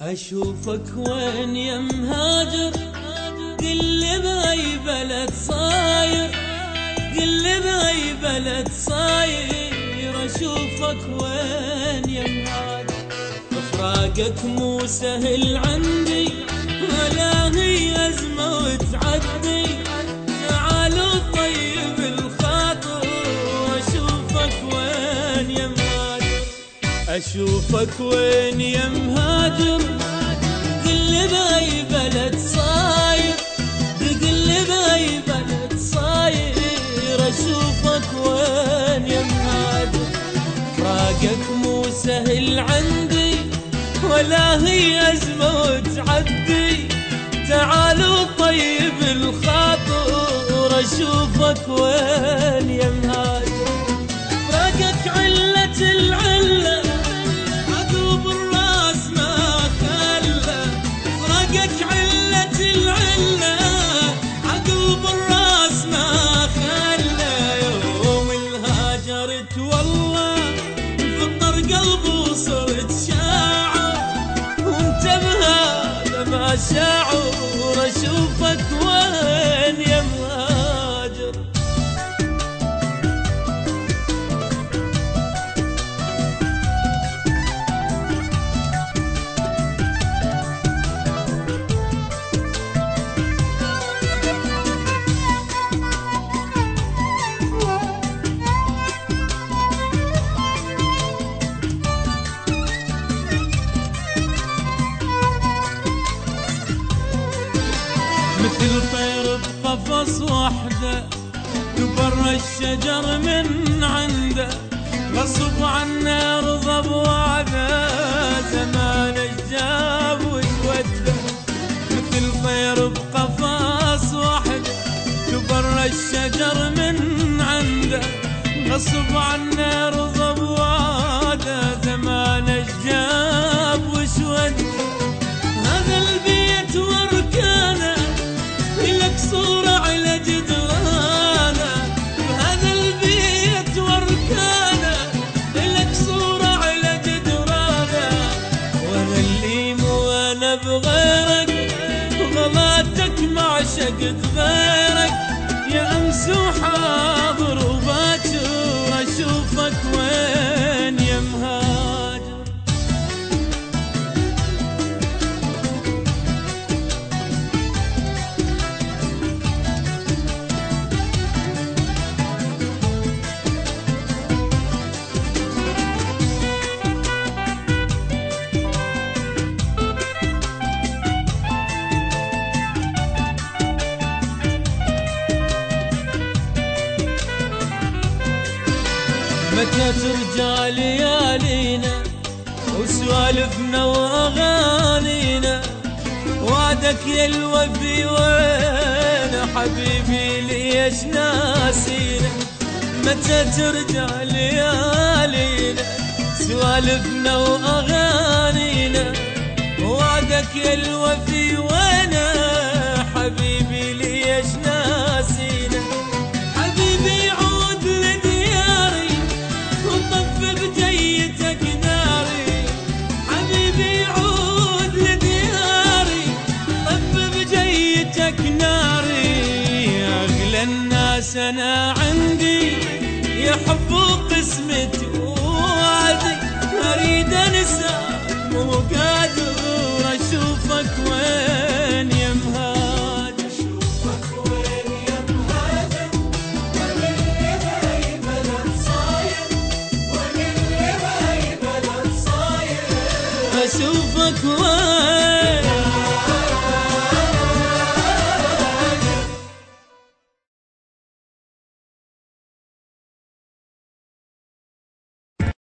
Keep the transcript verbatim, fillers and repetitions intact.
أشوفك وين يا مهاجر، قل لي بأي بلد صاير، قل لي بأي بلد صاير. أشوفك وين يا مهاجر، فراقك مو سهل عندي ولا هي أزمة وتعدي. تعالوا طيب الخاطر، أشوفك وين يا مهاجر، أشوفك وين يا مهاجر. قل لي بأي بلد صاير، قل لي بأي بلد صاير. أشوفك وين يا مهاجر، فراقك مو سهل عندي ولا هي أزمة وتعدي. تعالوا طيب الخاطر، أشوفك وين يا مهاجر. فراقك علة العلة، عقب الراس ما خلى. فراقك علة العلة، عقب الراس ما خلى. يوم الهاجرت والله فطر قلبي وصرت شاعر، وانت بهذا ما شاعر. أشوفك وين يا مهاجر. مثل طير بقفص وحده، كبر الشجر من عنده. غصب عنه رضى بوعده، زمان الجاب وجوده. مثل طير بقفص وحده، كبر الشجر من عنده. غصب عنه رضى بوعده، زمان الجاب وجوده. هذا البيت واركانه، لك صورة على جدرانه. بهذا البيت واركانه، لك صورة على جدرانه. وانا اللي مو انا بغيرك، غلاتك ما عشقت غيرك. يا امس وحاضر وباكر، اشوفك وين يا مهاجر. متى ترجع ليالينا وسوالفنا واغانينا. وعدك يا الوفي وين حبيبي، ليش ناسينا. متى ترجع ليالينا سوالفنا واغانينا. وعدك يا الوفي وين حبيبي، ليش ناسينا. حبيبي عود لدياري وطف بجيتك ناري. حبيبي عود لدياري، طف بجيتك ناري. أغلى الناس أنا عندي، يحبوا قسمتي ووعدي. أريد أنساك مو قادر، أشوفك وين يا مهاجر. أشوفك وين يا مهاجر، وقل لي بأي بلد صاير، وقل لي بأي بلد صاير. أشوفك وين